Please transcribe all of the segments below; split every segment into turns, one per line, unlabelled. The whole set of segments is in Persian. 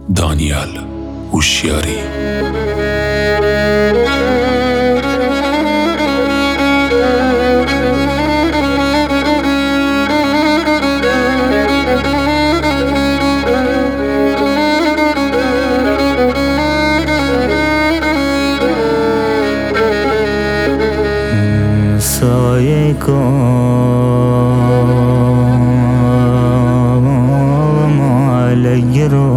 دانیال هوشیاری.
سایه کام علی رو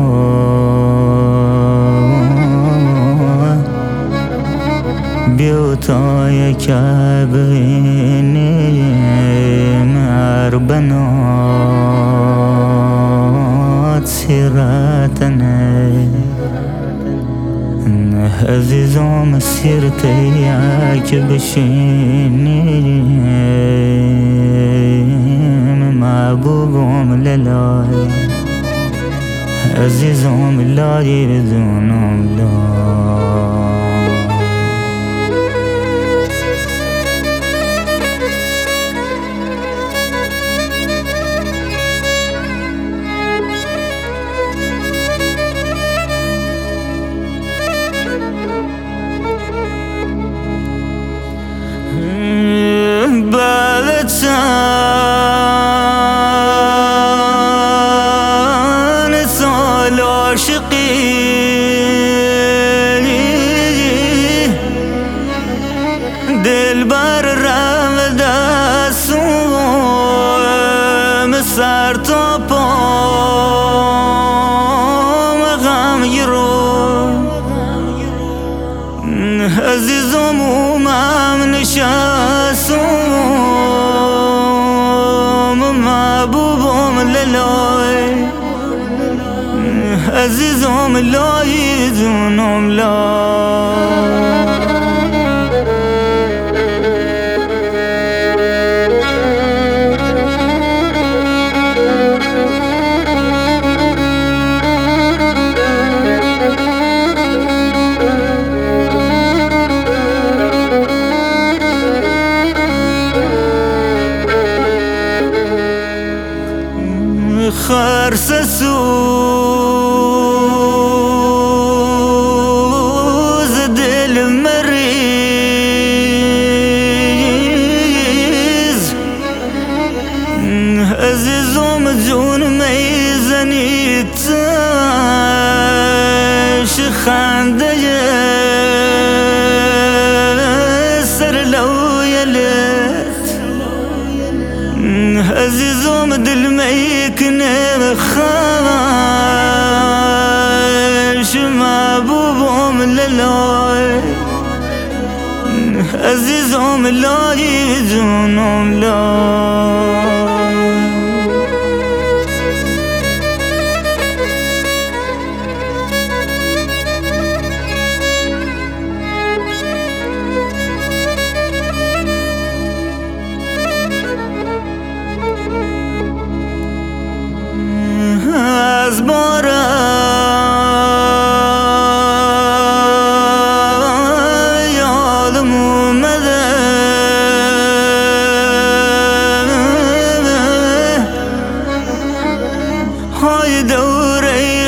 بیوتای کبینی مربنات سیرتنه عزیزم سیرتی که بشینیم محبوبم للای عزیزم لای بدونم لای چند سال عاشقی دلبر رفت دستم سر تا پام غم گرو عزیزم اومم نشستم محبوبم للای عزیزم لای جونم لای خرس سوز دل مریض عزیزم جون میزنی تش خنده سر لویلت عزیزم دل میکنه خش محبوبم للای عزیزم لای جونم لای از بارم یادم اومده های دوره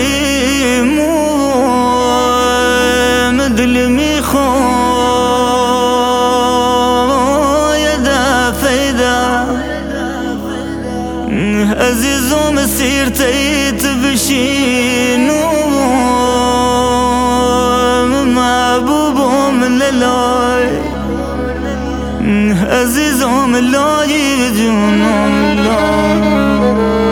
قدیمم دل میخواه یه دفعه عزیزم سیرتیت بشینم محبوبم للای عزیزم لای جونم لای